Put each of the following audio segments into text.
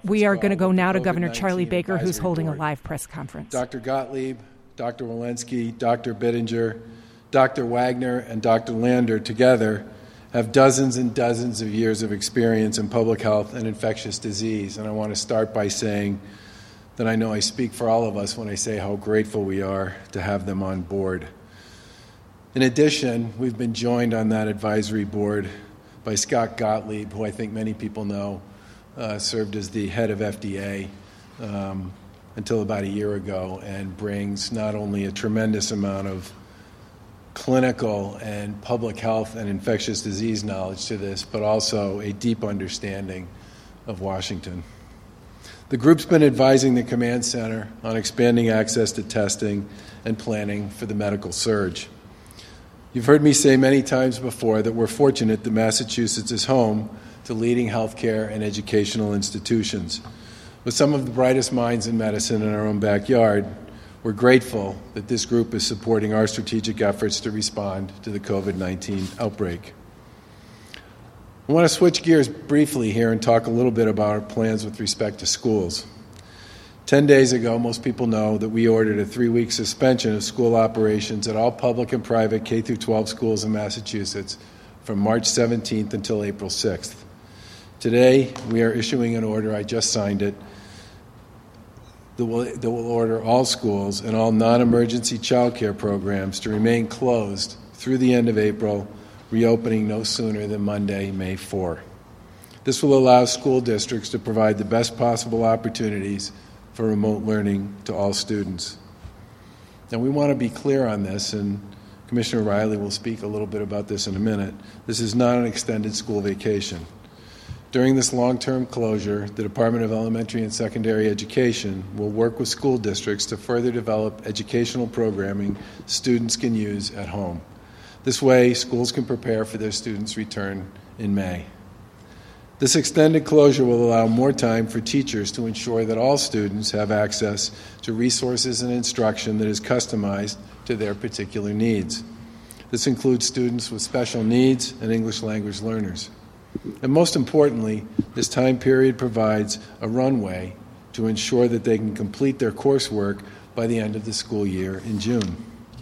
We are going to go now to Governor Charlie Baker, who's holding a live press conference. Dr. Gottlieb, Dr. Walensky, Dr. Bittinger, Dr. Wagner, and Dr. Lander together have dozens and dozens of years of experience in public health and infectious disease. And I want to start by saying that I know I speak for all of us when I say how grateful we are to have them on board. In addition, we've been joined on that advisory board by Scott Gottlieb, who I think many people know served as the head of FDA until about a year ago, and brings not only a tremendous amount of clinical and public health and infectious disease knowledge to this, but also a deep understanding of Washington. The group's been advising the command center on expanding access to testing and planning for the medical surge. You've heard me say many times before that we're fortunate that Massachusetts is home to leading healthcare and educational institutions. With some of the brightest minds in medicine in our own backyard, we're grateful that this group is supporting our strategic efforts to respond to the COVID-19 outbreak. I want to switch gears briefly here and talk a little bit about our plans with respect to schools. 10 days ago, most people know that we ordered a 3-week suspension of school operations at all public and private K-12 schools in Massachusetts from March 17th until April 6th. Today, we are issuing an order, I just signed it, that will order all schools and all non-emergency child care programs to remain closed through the end of April, reopening no sooner than Monday, May 4. This will allow school districts to provide the best possible opportunities for remote learning to all students. Now, we want to be clear on this, and Commissioner Riley will speak a little bit about this in a minute. This is not an extended school vacation. During this long-term closure, the Department of Elementary and Secondary Education will work with school districts to further develop educational programming students can use at home. This way, schools can prepare for their students' return in May. This extended closure will allow more time for teachers to ensure that all students have access to resources and instruction that is customized to their particular needs. This includes students with special needs and English language learners. And most importantly, this time period provides a runway to ensure that they can complete their coursework by the end of the school year in June.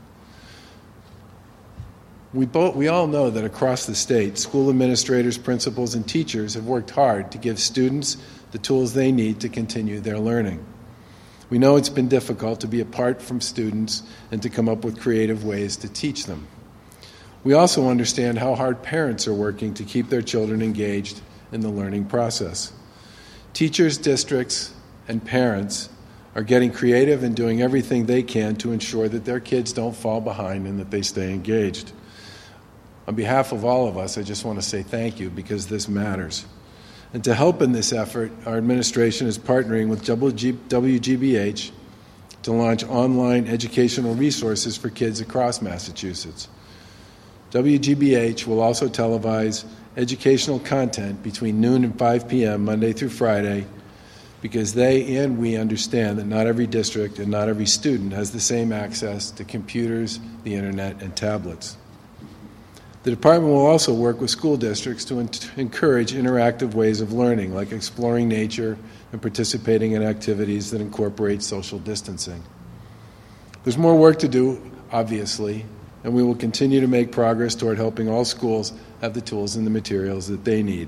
We all know that across the state, school administrators, principals, and teachers have worked hard to give students the tools they need to continue their learning. We know it's been difficult to be apart from students and to come up with creative ways to teach them. We also understand how hard parents are working to keep their children engaged in the learning process. Teachers, districts, and parents are getting creative and doing everything they can to ensure that their kids don't fall behind and that they stay engaged. On behalf of all of us, I just want to say thank you, because this matters. And to help in this effort, our administration is partnering with WGBH to launch online educational resources for kids across Massachusetts. WGBH will also televise educational content between noon and 5 p.m. Monday through Friday, because they and we understand that not every district and not every student has the same access to computers, the internet, and tablets. The department will also work with school districts to encourage interactive ways of learning, like exploring nature and participating in activities that incorporate social distancing. There's more work to do, obviously, and we will continue to make progress toward helping all schools have the tools and the materials that they need.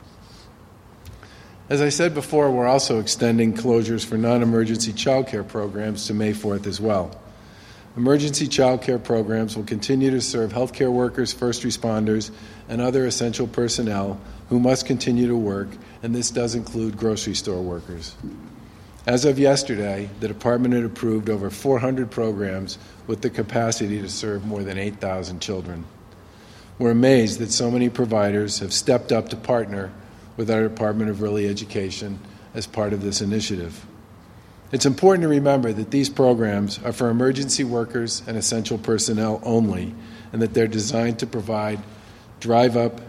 As I said before, we're also extending closures for non-emergency child care programs to May 4th as well. Emergency child care programs will continue to serve healthcare workers, first responders, and other essential personnel who must continue to work, and this does include grocery store workers. As of yesterday, the department had approved over 400 programs with the capacity to serve more than 8,000 children. We're amazed that so many providers have stepped up to partner with our Department of Early Education as part of this initiative. It's important to remember that these programs are for emergency workers and essential personnel only, and that they're designed to provide drive up,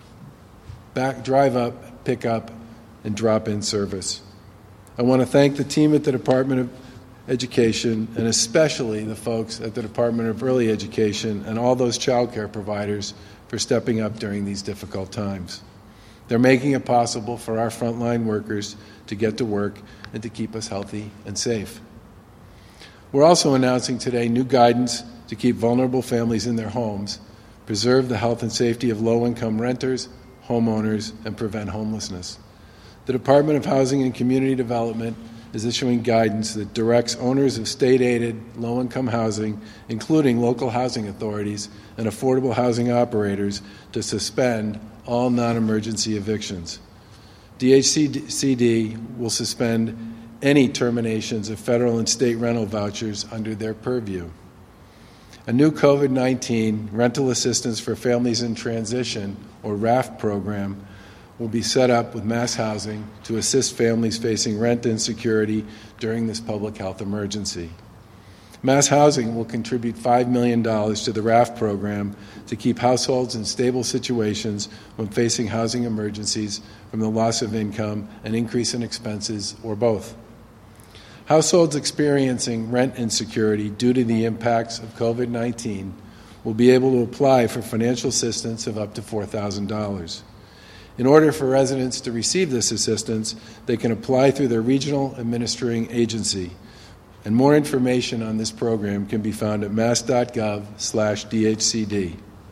pick up, and drop-in service. I want to thank the team at the Department of Education, and especially the folks at the Department of Early Education and all those child care providers for stepping up during these difficult times. They're making it possible for our frontline workers to get to work and to keep us healthy and safe. We're also announcing today new guidance to keep vulnerable families in their homes, preserve the health and safety of low-income renters, homeowners, and prevent homelessness. The Department of Housing and Community Development is issuing guidance that directs owners of state-aided low-income housing, including local housing authorities and affordable housing operators, to suspend all non-emergency evictions. DHCD will suspend any terminations of federal and state rental vouchers under their purview. A new COVID-19 Rental Assistance for Families in Transition, or RAFT program, will be set up with Mass Housing to assist families facing rent insecurity during this public health emergency. Mass Housing will contribute $5 million to the RAFT program to keep households in stable situations when facing housing emergencies from the loss of income, an increase in expenses, or both. Households experiencing rent insecurity due to the impacts of COVID-19 will be able to apply for financial assistance of up to $4,000. In order for residents to receive this assistance, they can apply through their regional administering agency. And more information on this program can be found at mass.gov/DHCD.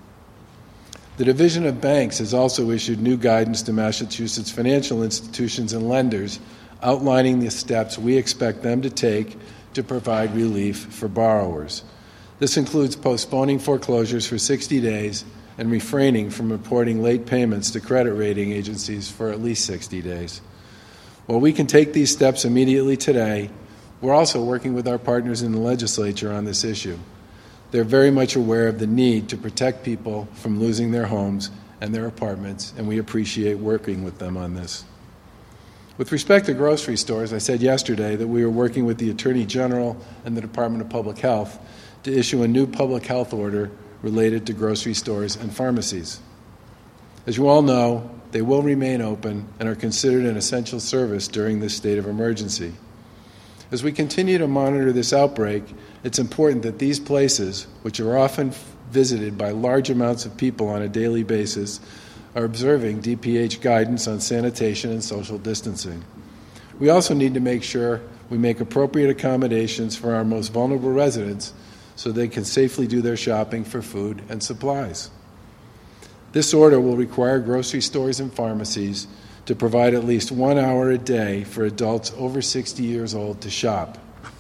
The Division of Banks has also issued new guidance to Massachusetts financial institutions and lenders outlining the steps we expect them to take to provide relief for borrowers. This includes postponing foreclosures for 60 days and refraining from reporting late payments to credit rating agencies for at least 60 days. While we can take these steps immediately today, we're also working with our partners in the legislature on this issue. They're very much aware of the need to protect people from losing their homes and their apartments, and we appreciate working with them on this. With respect to grocery stores, I said yesterday that we are working with the Attorney General and the Department of Public Health to issue a new public health order related to grocery stores and pharmacies. As you all know, they will remain open and are considered an essential service during this state of emergency. As we continue to monitor this outbreak, it's important that these places, which are often visited by large amounts of people on a daily basis, are observing DPH guidance on sanitation and social distancing. We also need to make sure we make appropriate accommodations for our most vulnerable residents so they can safely do their shopping for food and supplies. This order will require grocery stores and pharmacies to provide at least 1 hour a day for adults over 60 years old to shop.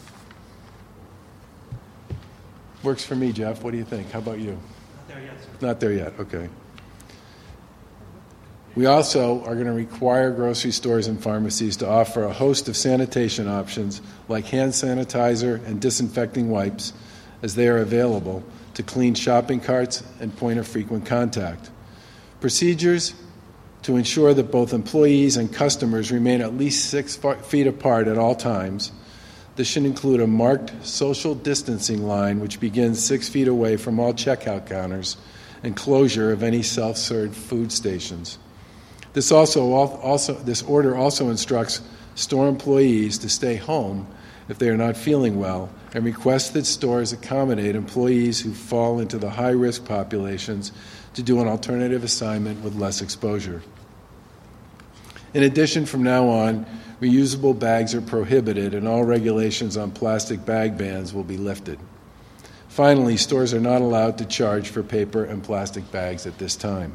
Works for me, Jeff. What do you think? How about you? Not there yet, sir. Not there yet, okay. We also are going to require grocery stores and pharmacies to offer a host of sanitation options like hand sanitizer and disinfecting wipes as they are available to clean shopping carts and point of frequent contact. Procedures to ensure that both employees and customers remain at least 6 feet apart at all times. This should include a marked social distancing line which begins 6 feet away from all checkout counters and closure of any self-serve food stations. This order also instructs store employees to stay home if they are not feeling well and requests that stores accommodate employees who fall into the high-risk populations to do an alternative assignment with less exposure. In addition, from now on, reusable bags are prohibited and all regulations on plastic bag bans will be lifted. Finally, stores are not allowed to charge for paper and plastic bags at this time.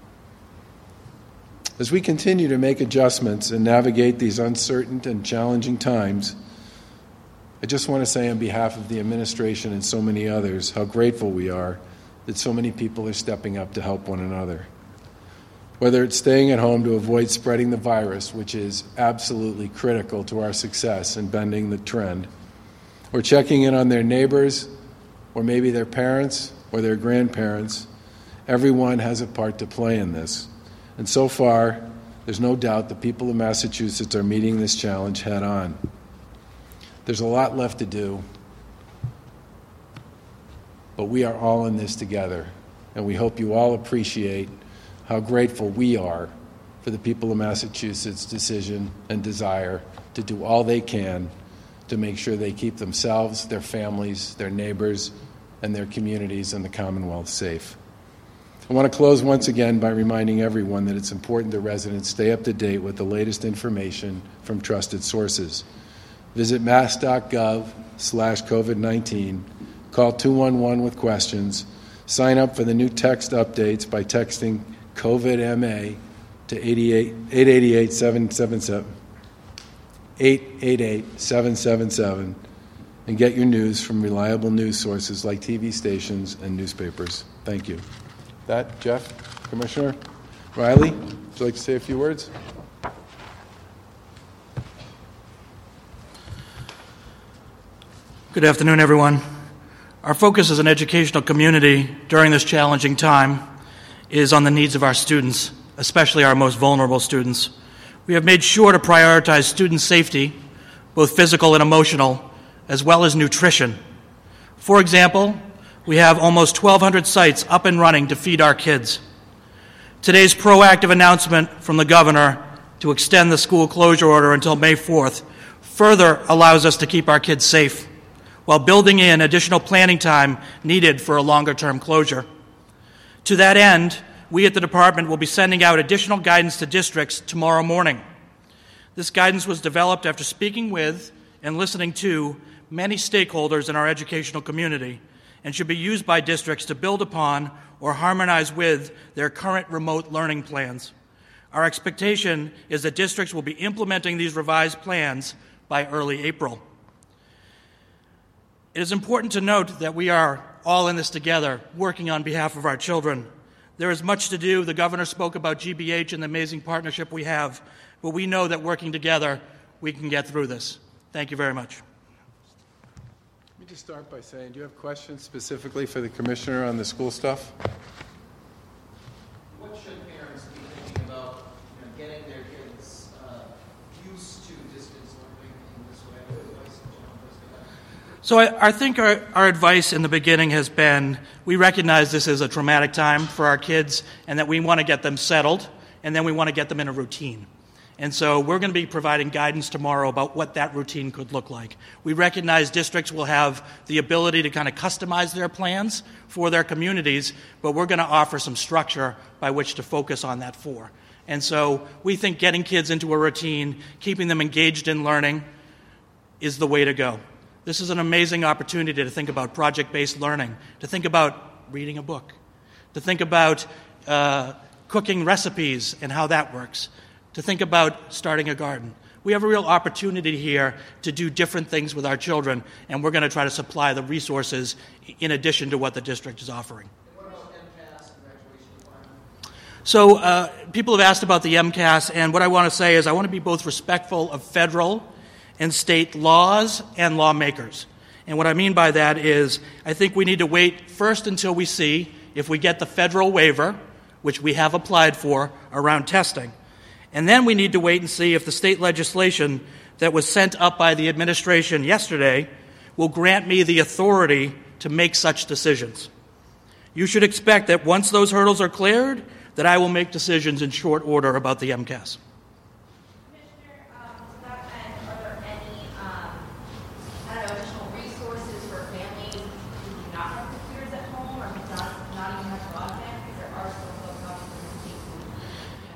As we continue to make adjustments and navigate these uncertain and challenging times, I just want to say on behalf of the administration and so many others how grateful we are that so many people are stepping up to help one another. Whether it's staying at home to avoid spreading the virus, which is absolutely critical to our success in bending the trend, or checking in on their neighbors, or maybe their parents or their grandparents, everyone has a part to play in this. And so far, there's no doubt the people of Massachusetts are meeting this challenge head on. There's a lot left to do, but we are all in this together, and we hope you all appreciate how grateful we are for the people of Massachusetts' decision and desire to do all they can to make sure they keep themselves, their families, their neighbors, and their communities and the Commonwealth safe. I want to close once again by reminding everyone that it's important that residents stay up to date with the latest information from trusted sources. Visit mass.gov/COVID-19, call 211 with questions, sign up for the new text updates by texting COVID-MA to 888-777, and get your news from reliable news sources like TV stations and newspapers. Thank you. That, Jeff, Commissioner Riley, would you like to say a few words? Good afternoon, everyone. Our focus as an educational community during this challenging time is on the needs of our students, especially our most vulnerable students. We have made sure to prioritize student safety, both physical and emotional, as well as nutrition. For example, we have almost 1,200 sites up and running to feed our kids. Today's proactive announcement from the governor to extend the school closure order until May 4th further allows us to keep our kids safe, while building in additional planning time needed for a longer-term closure. To that end, we at the department will be sending out additional guidance to districts tomorrow morning. This guidance was developed after speaking with and listening to many stakeholders in our educational community and should be used by districts to build upon or harmonize with their current remote learning plans. Our expectation is that districts will be implementing these revised plans by early April. It is important to note that we are all in this together, working on behalf of our children. There is much to do. The governor spoke about GBH and the amazing partnership we have, but we know that working together, we can get through this. Thank you very much. Let me just start by saying, do you have questions specifically for the Commissioner on the school stuff? What should parents be thinking about getting their kids used to distance learning in this way? So I think our advice in the beginning has been, we recognize this is a traumatic time for our kids and that we want to get them settled and then we want to get them in a routine. And so we're going to be providing guidance tomorrow about what that routine could look like. We recognize districts will have the ability to kind of customize their plans for their communities, but we're going to offer some structure by which to focus on that for. And so we think getting kids into a routine, keeping them engaged in learning is the way to go. This is an amazing opportunity to think about project-based learning, to think about reading a book, to think about cooking recipes and how that works, to think about starting a garden. We have a real opportunity here to do different things with our children, and we're going to try to supply the resources in addition to what the district is offering. What about MCAS and graduation requirement? So people have asked about the MCAS, and what I want to say is I want to be both respectful of federal and state laws and lawmakers. And what I mean by that is I think we need to wait first until we see if we get the federal waiver, which we have applied for, around testing. And then we need to wait and see if the state legislation that was sent up by the administration yesterday will grant me the authority to make such decisions. You should expect that once those hurdles are cleared, that I will make decisions in short order about the MCAS. Commissioner, to that end, are there any additional resources for families who do not have computers at home or who not even have broadband? Because there are still folks out there who have this.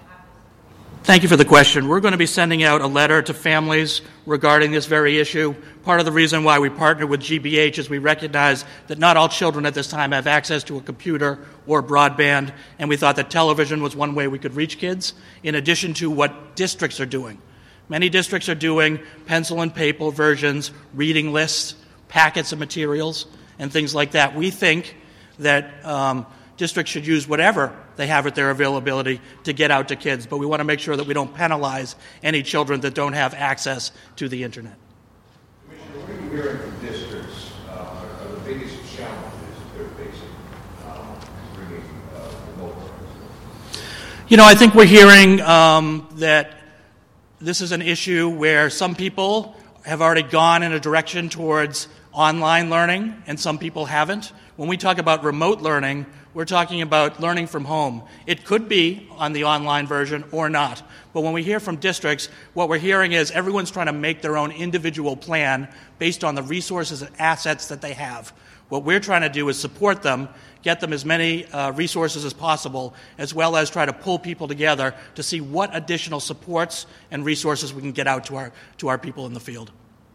Thank you for the question. We're going to be sending out a letter to families regarding this very issue. Part of the reason why we partnered with GBH is we recognize that not all children at this time have access to a computer or broadband, and we thought that television was one way we could reach kids, in addition to what districts are doing. Many districts are doing pencil and paper versions, reading lists, packets of materials, and things like that. We think that districts should use whatever they have at their availability to get out to kids, but we want to make sure that we don't penalize any children that don't have access to the internet. Commissioner, what are you hearing from districts are the biggest challenges they're facing bringing remote learning? I think we're hearing that this is an issue where some people have already gone in a direction towards online learning and some people haven't. When we talk about remote learning, we're talking about learning from home. It could be on the online version or not. But when we hear from districts, what we're hearing is everyone's trying to make their own individual plan based on the resources and assets that they have. What we're trying to do is support them, get them as many resources as possible, as well as try to pull people together to see what additional supports and resources we can get out to our people in the field.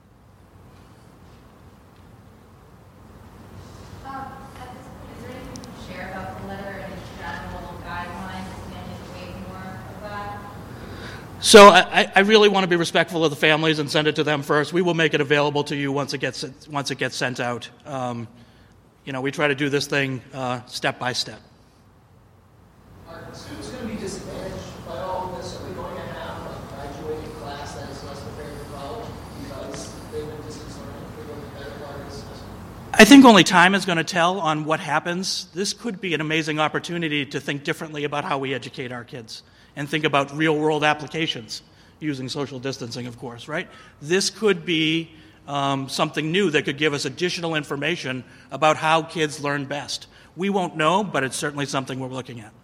At this point, is there anything you can share about the letter and any general guidelines and way more of that? So I really want to be respectful of the families and send it to them first. We will make it available to you once it gets sent out. We try to do this thing step by step. Are students going to be disadvantaged by all of this? Are we going to have a graduating class that is less prepared for college because they've been distance learning for the better part of this semester? I think only time is going to tell on what happens. This could be an amazing opportunity to think differently about how we educate our kids and think about real-world applications using social distancing, of course, right? This could be something new that could give us additional information about how kids learn best. We won't know, but it's certainly something we're looking at.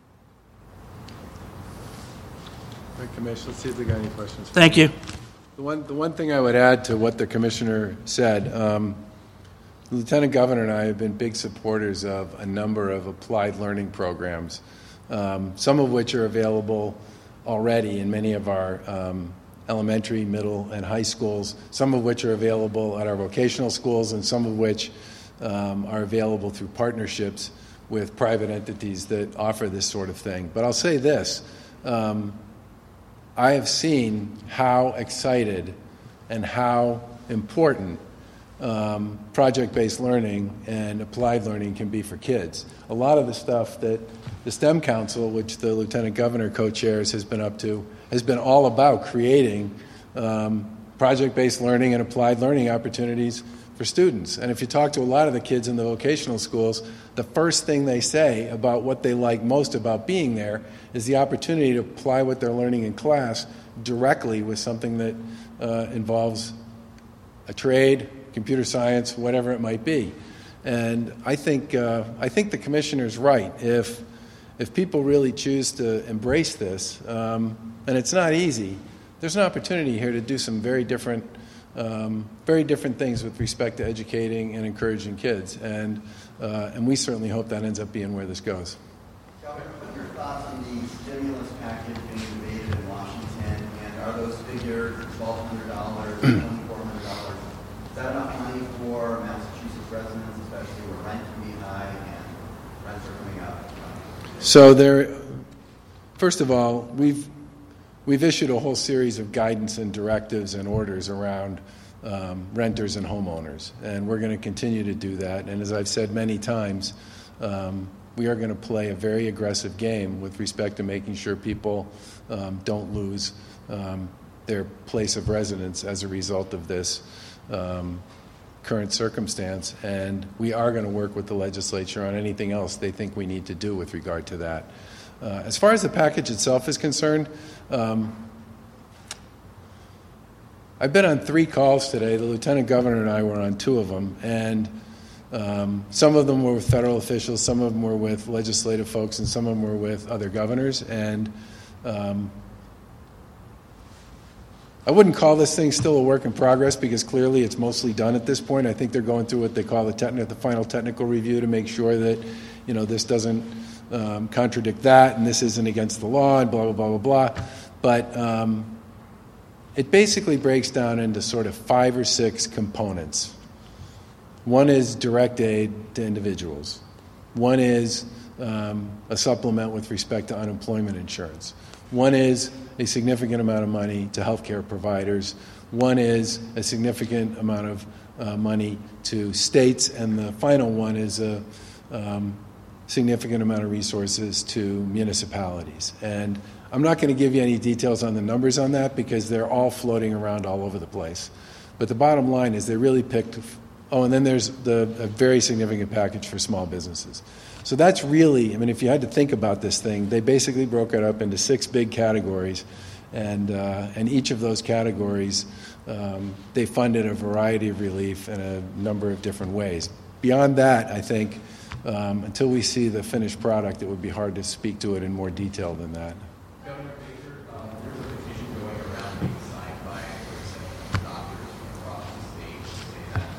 All right, Commissioner, let's see if they got any questions. Thank you. The one thing I would add to what the Commissioner said, the Lieutenant Governor and I have been big supporters of a number of applied learning programs, some of which are available already in many of our elementary, middle, and high schools, some of which are available at our vocational schools, and some of which are available through partnerships with private entities that offer this sort of thing. But I'll say this. I have seen how excited and how important project-based learning and applied learning can be for kids. A lot of the stuff that the STEM Council, which the Lieutenant Governor co-chairs, has been up to, has been all about creating project-based learning and applied learning opportunities for students. And if you talk to a lot of the kids in the vocational schools, the first thing they say about what they like most about being there is the opportunity to apply what they're learning in class directly with something that involves a trade, computer science, whatever it might be. And I think the Commissioner's right. If people really choose to embrace this, and it's not easy, there's an opportunity here to do some very different things with respect to educating and encouraging kids. And we certainly hope that ends up being where this goes. Governor, what are your thoughts on the stimulus package being debated in Washington? And are those figures, $1,200, $2,400, is that enough money for Massachusetts residents, especially where rent can be high and rents are coming up? So first of all, we've issued a whole series of guidance and directives and orders around renters and homeowners, and we're going to continue to do that. And as I've said many times, we are going to play a very aggressive game with respect to making sure people don't lose their place of residence as a result of this current circumstance, and we are going to work with the legislature on anything else they think we need to do with regard to that. As far as the package itself is concerned, I've been on 3 calls today. The Lieutenant Governor and I were on 2 of them, and some of them were with federal officials, some of them were with legislative folks, and some of them were with other governors. And I wouldn't call this thing still a work in progress because clearly it's mostly done at this point. I think they're going through what they call the final technical review to make sure that this doesn't contradict that and this isn't against the law and blah, blah, blah, blah, blah. But it basically breaks down into sort of 5 or 6 components. One is direct aid to individuals. One is a supplement with respect to unemployment insurance. One is a significant amount of money to healthcare providers. One is a significant amount of money to states. And the final one is a significant amount of resources to municipalities. And I'm not going to give you any details on the numbers on that because they're all floating around all over the place. But the bottom line is they really picked... Oh, and then there's a very significant package for small businesses. So that's really, if you had to think about this thing, they basically broke it up into 6 big categories, and each of those categories, they funded a variety of relief in a number of different ways. beyond that, I think, until we see the finished product, it would be hard to speak to it in more detail than that. Governor Baker, there's a petition going around being signed by doctors across the state to say that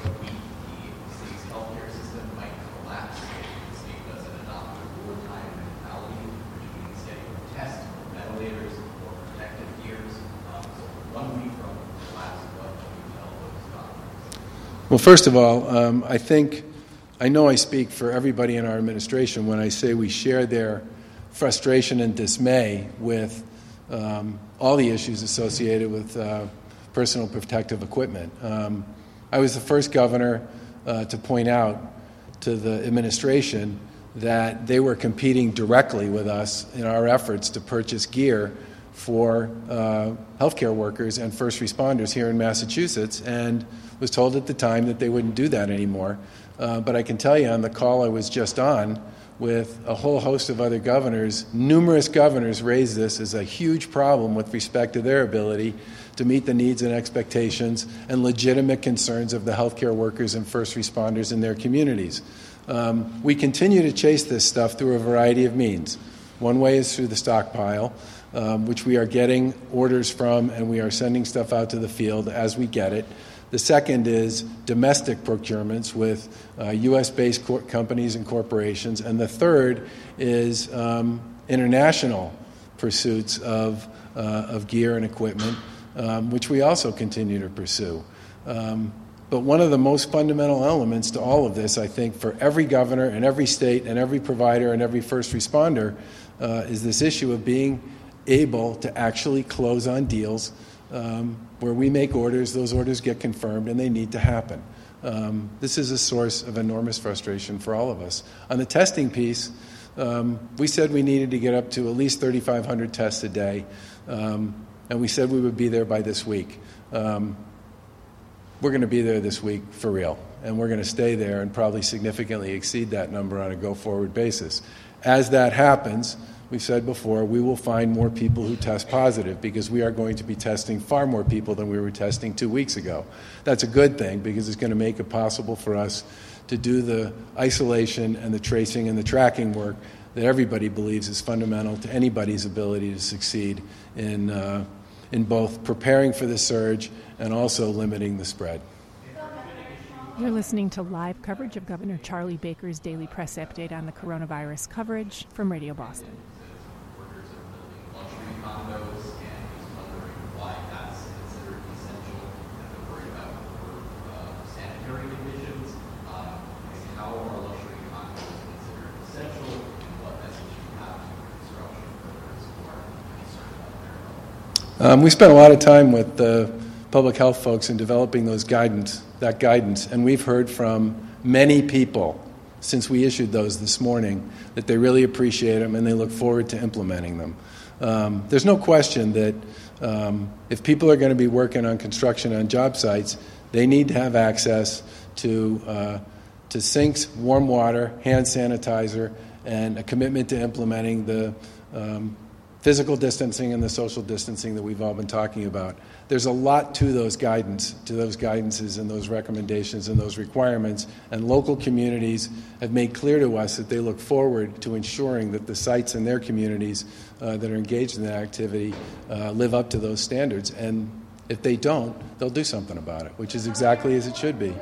the state's healthcare system might collapse if the state doesn't adopt a wartime mentality, which means getting tests, ventilators, or protective gears. So 1 week from collapse, what can you tell those doctors? Well, first of all, I know I speak for everybody in our administration when I say we share their frustration and dismay with all the issues associated with personal protective equipment. I was the first governor to point out to the administration that they were competing directly with us in our efforts to purchase gear for healthcare workers and first responders here in Massachusetts, and was told at the time that they wouldn't do that anymore. But I can tell you on the call I was just on with a whole host of other governors, numerous governors raised this as a huge problem with respect to their ability to meet the needs and expectations and legitimate concerns of the healthcare workers and first responders in their communities. We continue to chase this stuff through a variety of means. One way is through the stockpile, which we are getting orders from, and we are sending stuff out to the field as we get it. The second is domestic procurements with U.S.-based companies and corporations. And the third is international pursuits of gear and equipment, which we also continue to pursue. But one of the most fundamental elements to all of this, I think, for every governor and every state and every provider and every first responder is this issue of being able to actually close on deals where we make orders, those orders get confirmed, and they need to happen. This is a source of enormous frustration for all of us. On the testing piece, we said we needed to get up to at least 3,500 tests a day, and we said we would be there by this week. We're going to be there this week for real, and we're going to stay there and probably significantly exceed that number on a go-forward basis. As that happens, we've said before, we will find more people who test positive because we are going to be testing far more people than we were testing 2 weeks ago. That's a good thing because it's going to make it possible for us to do the isolation and the tracing and the tracking work that everybody believes is fundamental to anybody's ability to succeed in both preparing for the surge and also limiting the spread. You're listening to live coverage of Governor Charlie Baker's daily press update on the coronavirus coverage from Radio Boston. Workers are building luxury condos, and he's wondering why that's considered essential, and they're worried about sanitary conditions. How are luxury condos considered essential, and what message do you have to construction workers who are concerned about their health? We spent a lot of time with the public health folks in developing that guidance, and we've heard from many people since we issued those this morning that they really appreciate them and they look forward to implementing them. There's no question that if people are going to be working on construction on job sites, they need to have access to sinks, warm water, hand sanitizer, and a commitment to implementing the physical distancing and the social distancing that we've all been talking about. There's a lot to those guidances and those recommendations and those requirements, and local communities have made clear to us that they look forward to ensuring that the sites in their communities that are engaged in that activity live up to those standards. And if they don't, they'll do something about it, which is exactly as it should be.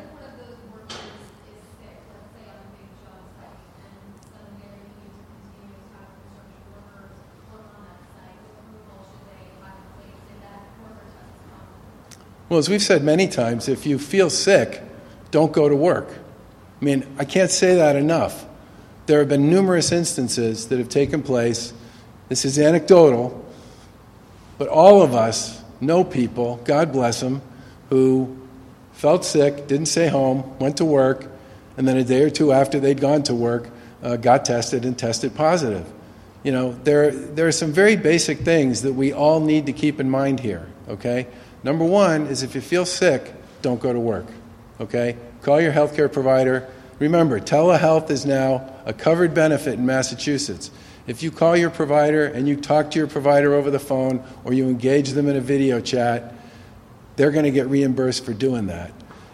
Well, as we've said many times, if you feel sick, don't go to work. I mean, I can't say that enough. There have been numerous instances that have taken place. This is anecdotal, but all of us know people, God bless them, who felt sick, didn't stay home, went to work, and then a day or two after they'd gone to work, got tested and tested positive. You know, there are some very basic things that we all need to keep in mind here, okay? Number one is if you feel sick, don't go to work, okay? Call your healthcare provider. Remember, telehealth is now a covered benefit in Massachusetts. If you call your provider and you talk to your provider over the phone or you engage them in a video chat, they're going to get reimbursed for doing that.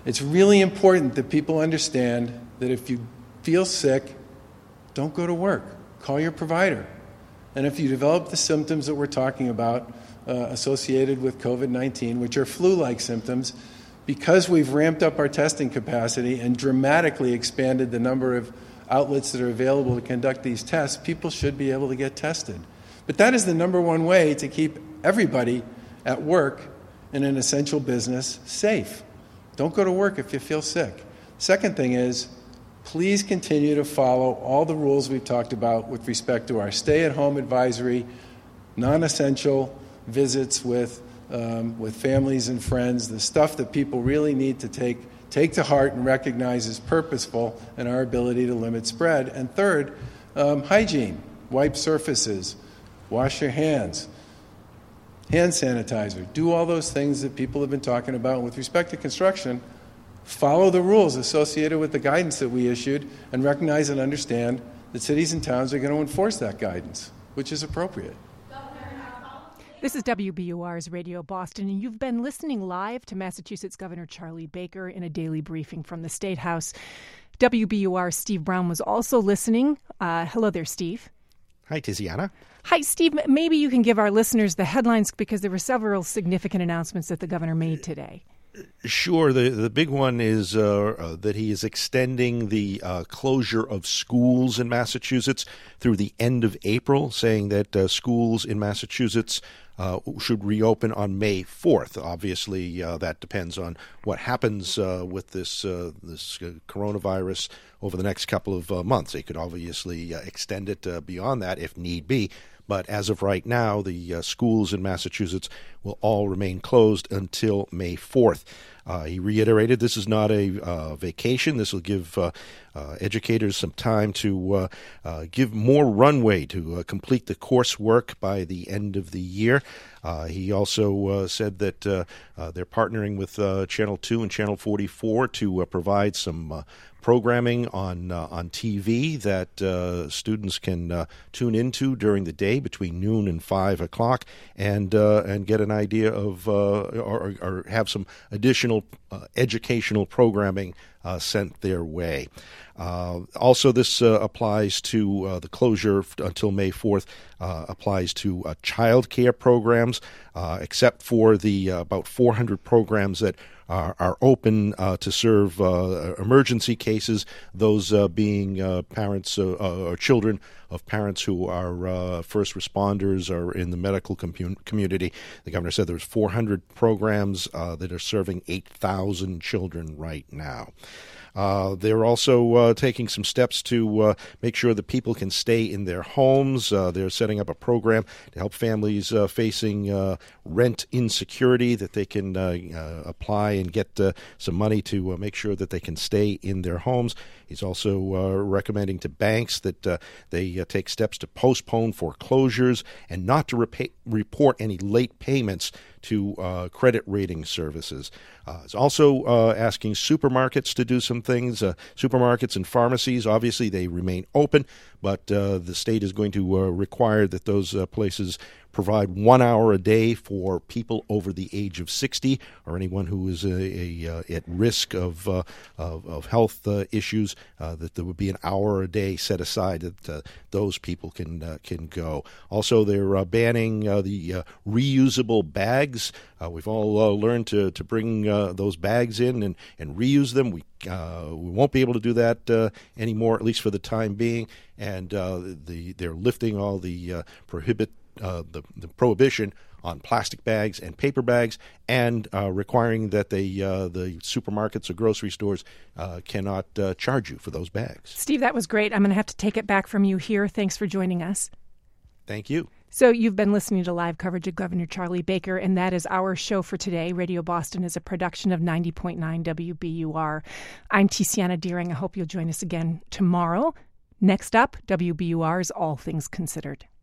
It's really important that people understand that if you feel sick, don't go to work. Call your provider. And if you develop the symptoms that we're talking about associated with COVID-19, which are flu-like symptoms, because we've ramped up our testing capacity and dramatically expanded the number of outlets that are available to conduct these tests, people should be able to get tested. But that is the number one way to keep everybody at work in an essential business safe. Don't go to work if you feel sick. Second thing is, please continue to follow all the rules we've talked about with respect to our stay-at-home advisory, non-essential visits with families and friends, the stuff that people really need to take to heart and recognize as purposeful in our ability to limit spread. And third, hygiene. Wipe surfaces, wash your hands, hand sanitizer. Do all those things that people have been talking about. And with respect to construction, follow the rules associated with the guidance that we issued and recognize and understand that cities and towns are going to enforce that guidance, which is appropriate. This is WBUR's Radio Boston, and you've been listening live to Massachusetts Governor Charlie Baker in a daily briefing from the State House. WBUR's Steve Brown was also listening. Hello there, Steve. Hi, Tiziana. Hi, Steve. Maybe you can give our listeners the headlines because there were several significant announcements that the governor made today. Sure. The big one is that he is extending the closure of schools in Massachusetts through the end of April, saying that schools in Massachusetts should reopen on May 4th. Obviously, that depends on what happens with this coronavirus over the next couple of months. They could obviously extend it beyond that if need be. But as of right now, the schools in Massachusetts will all remain closed until May 4th. He reiterated this is not a vacation. This will give educators some time to give more runway to complete the coursework by the end of the year. He also said that they're partnering with Channel 2 and Channel 44 to provide some programming on TV that students can tune into during the day between noon and 5 o'clock and get an idea of or have some additional educational programming sent their way. Also, this applies to the closure until May 4th, applies to child care programs, except for the about 400 programs that are open to serve emergency cases, those being parents or children of parents who are first responders or in the medical community. The governor said there's 400 programs that are serving 8,000 children right now. They're also taking some steps to make sure that people can stay in their homes. They're setting up a program to help families facing rent insecurity that they can apply and get some money to make sure that they can stay in their homes. He's also recommending to banks that they take steps to postpone foreclosures and not to report any late payments to credit rating services. He's also asking supermarkets to do some things. Supermarkets and pharmacies, obviously, they remain open, but the state is going to require that those places provide 1 hour a day for people over the age of 60 or anyone who is at risk of health issues, that there would be an hour a day set aside that those people can go. Also, they're banning the reusable bags. We've all learned to bring those bags in and reuse them. We won't be able to do that anymore, at least for the time being. And they're lifting all the the prohibition on plastic bags and paper bags, and requiring that the supermarkets or grocery stores cannot charge you for those bags. Steve, that was great. I'm going to have to take it back from you here. Thanks for joining us. Thank you. So you've been listening to live coverage of Governor Charlie Baker, and that is our show for today. Radio Boston is a production of 90.9 WBUR. I'm Tiziana Deering. I hope you'll join us again tomorrow. Next up, WBUR's All Things Considered.